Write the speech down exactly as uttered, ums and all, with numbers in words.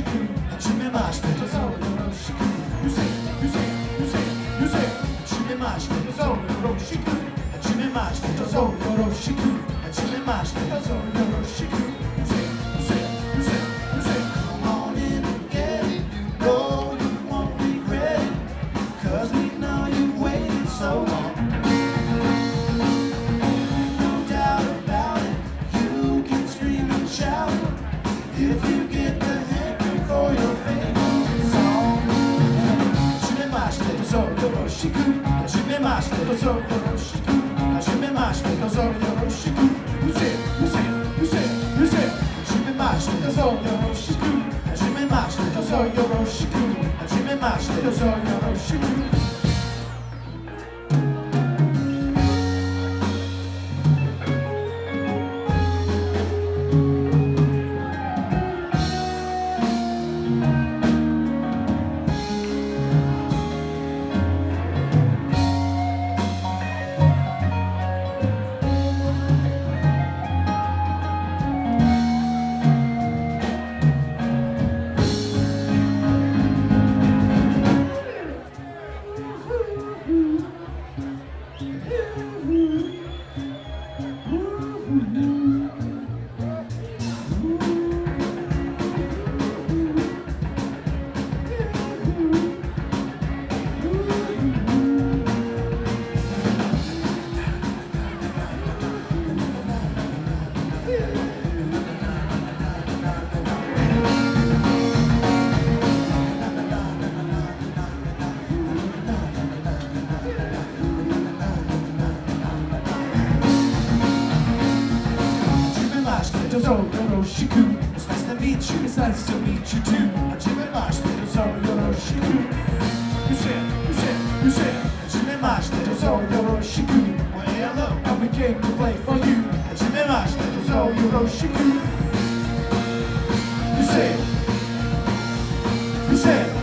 はじめましてどうぞよろしく You say, you say, you say, you say はじめましてどうぞよろしくはじめましてどうぞよろしくはじめましてどうぞよろしく You say, you say, you say, you say Come on in and get it You know you won't regret it Cause we know you waited so long No doubt about it You can scream and shout If you get the hankering for your favorite song はじめましてどうぞよろしくはじめましてどうぞよろしくはじめましてどうぞよろしく You say, you say, you say, you say はじめましてどうぞよろしくはじめましてどうぞよろしくはじめましてどうぞよろしくどうぞよろしく It's nice to meet you, it's nice to meet you too はじめましてどうぞよろしく You say, you say, you say はじめましてどうぞよろしく Well, hello, and we came to play for you はじめましてどうぞよろしく You say, you say